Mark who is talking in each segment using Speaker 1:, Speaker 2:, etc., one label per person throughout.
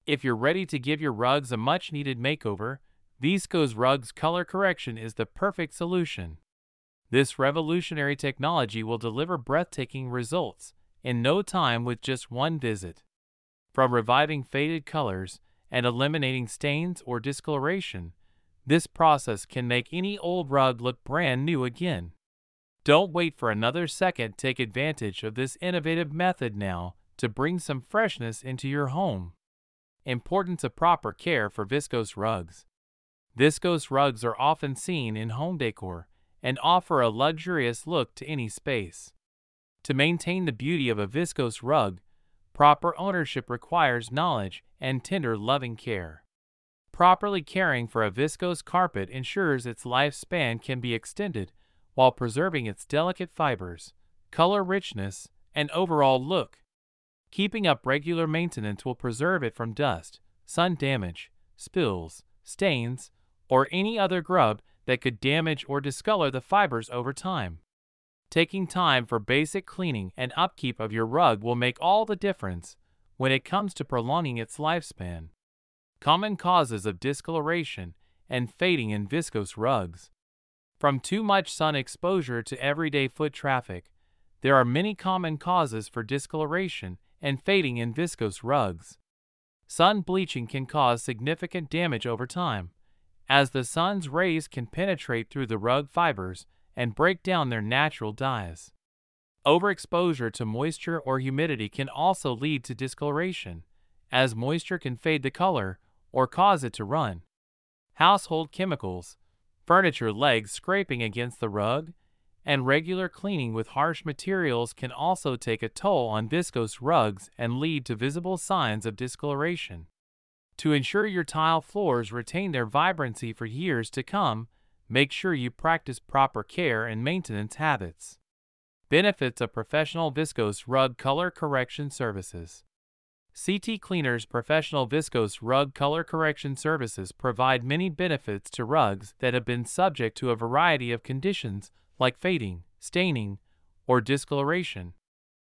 Speaker 1: If you're ready to give your rugs a much-needed makeover, Visco's Rugs Color Correction is the perfect solution. This revolutionary technology will deliver breathtaking results in no time with just one visit. From reviving faded colors and eliminating stains or discoloration, this process can make any old rug look brand new again. Don't wait for another second. Take advantage of this innovative method now to bring some freshness into your home. Importance of proper care for viscose rugs. Viscose rugs are often seen in home decor and offer a luxurious look to any space. To maintain the beauty of a viscose rug, proper ownership requires knowledge and tender, loving care. Properly caring for a viscose carpet ensures its lifespan can be extended while preserving its delicate fibers, color richness, and overall look. Keeping up regular maintenance will preserve it from dust, sun damage, spills, stains, or any other grub that could damage or discolor the fibers over time. Taking time for basic cleaning and upkeep of your rug will make all the difference when it comes to prolonging its lifespan. Common causes of discoloration and fading in viscose rugs. From too much sun exposure to everyday foot traffic, there are many common causes for discoloration and fading in viscose rugs. Sun bleaching can cause significant damage over time, as the sun's rays can penetrate through the rug fibers and break down their natural dyes. Overexposure to moisture or humidity can also lead to discoloration, as moisture can fade the color or cause it to run. Household chemicals, furniture legs scraping against the rug, and regular cleaning with harsh materials can also take a toll on viscose rugs and lead to visible signs of discoloration. To ensure your tile floors retain their vibrancy for years to come, make sure you practice proper care and maintenance habits. Benefits of professional viscose rug color correction services. CT Cleaner's professional viscose rug color correction services provide many benefits to rugs that have been subject to a variety of conditions like fading, staining, or discoloration.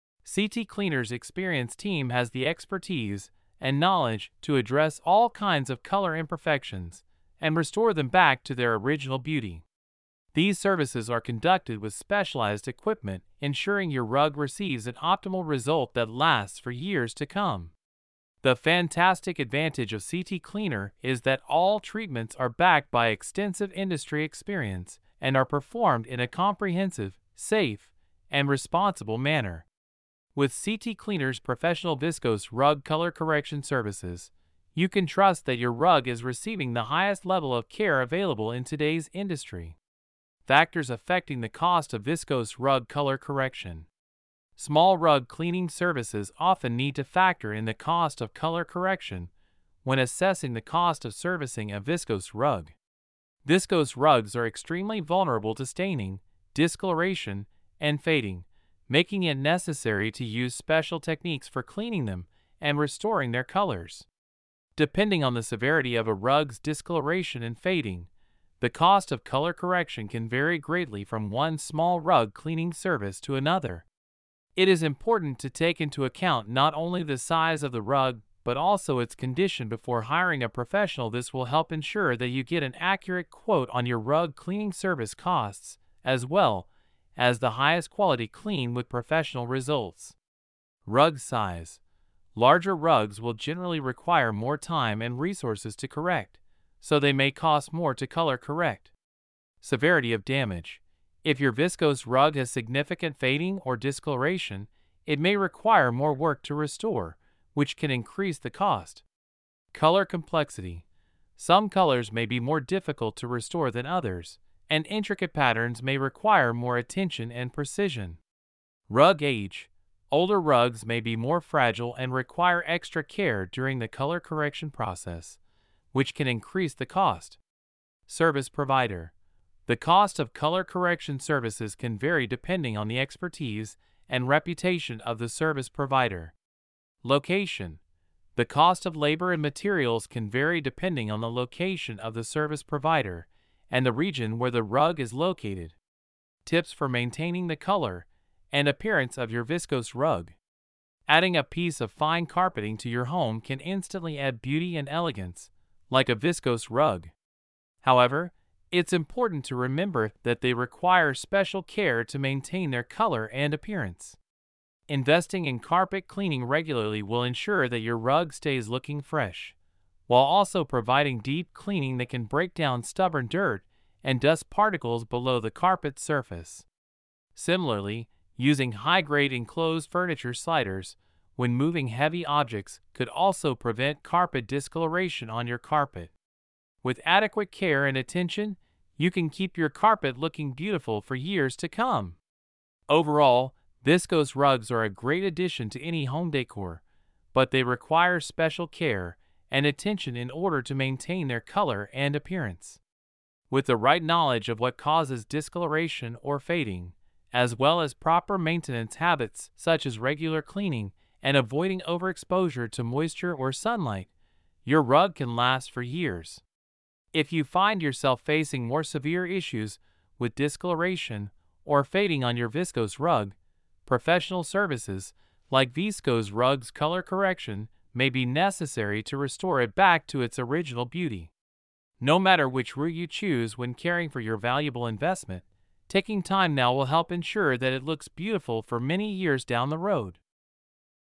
Speaker 1: CT Cleaner's experienced team has the expertise and knowledge to address all kinds of color imperfections and restore them back to their original beauty. These services are conducted with specialized equipment, ensuring your rug receives an optimal result that lasts for years to come. The fantastic advantage of CT Cleaner is that all treatments are backed by extensive industry experience and are performed in a comprehensive, safe, and responsible manner. With CT Cleaner's professional viscose rug color correction services, you can trust that your rug is receiving the highest level of care available in today's industry. Factors affecting the cost of viscose rug color correction. Small rug cleaning services often need to factor in the cost of color correction when assessing the cost of servicing a viscose rug. Viscose rugs are extremely vulnerable to staining, discoloration, and fading, making it necessary to use special techniques for cleaning them and restoring their colors. Depending on the severity of a rug's discoloration and fading, the cost of color correction can vary greatly from one small rug cleaning service to another. It is important to take into account not only the size of the rug but also its condition before hiring a professional. This will help ensure that you get an accurate quote on your rug cleaning service costs, as well as the highest quality clean with professional results. Rug size. Larger rugs will generally require more time and resources to correct, so they may cost more to color correct. Severity of damage. If your viscose rug has significant fading or discoloration, it may require more work to restore, which can increase the cost. Color complexity. Some colors may be more difficult to restore than others, and intricate patterns may require more attention and precision. Rug age. Older rugs may be more fragile and require extra care during the color correction process, which can increase the cost. Service provider. The cost of color correction services can vary depending on the expertise and reputation of the service provider. Location. The cost of labor and materials can vary depending on the location of the service provider and the region where the rug is located. Tips for maintaining the color and appearance of your viscose rug. Adding a piece of fine carpeting to your home can instantly add beauty and elegance, like a viscose rug. However, it's important to remember that they require special care to maintain their color and appearance. Investing in carpet cleaning regularly will ensure that your rug stays looking fresh, while also providing deep cleaning that can break down stubborn dirt and dust particles below the carpet surface. Similarly, using high-grade enclosed furniture sliders when moving heavy objects could also prevent carpet discoloration on your carpet. With adequate care and attention, you can keep your carpet looking beautiful for years to come. Overall, viscose rugs are a great addition to any home decor, but they require special care and attention in order to maintain their color and appearance. With the right knowledge of what causes discoloration or fading, as well as proper maintenance habits such as regular cleaning and avoiding overexposure to moisture or sunlight, your rug can last for years. If you find yourself facing more severe issues with discoloration or fading on your viscose rug, professional services like Viscose Rugs Color Correction may be necessary to restore it back to its original beauty. No matter which route you choose when caring for your valuable investment, taking time now will help ensure that it looks beautiful for many years down the road.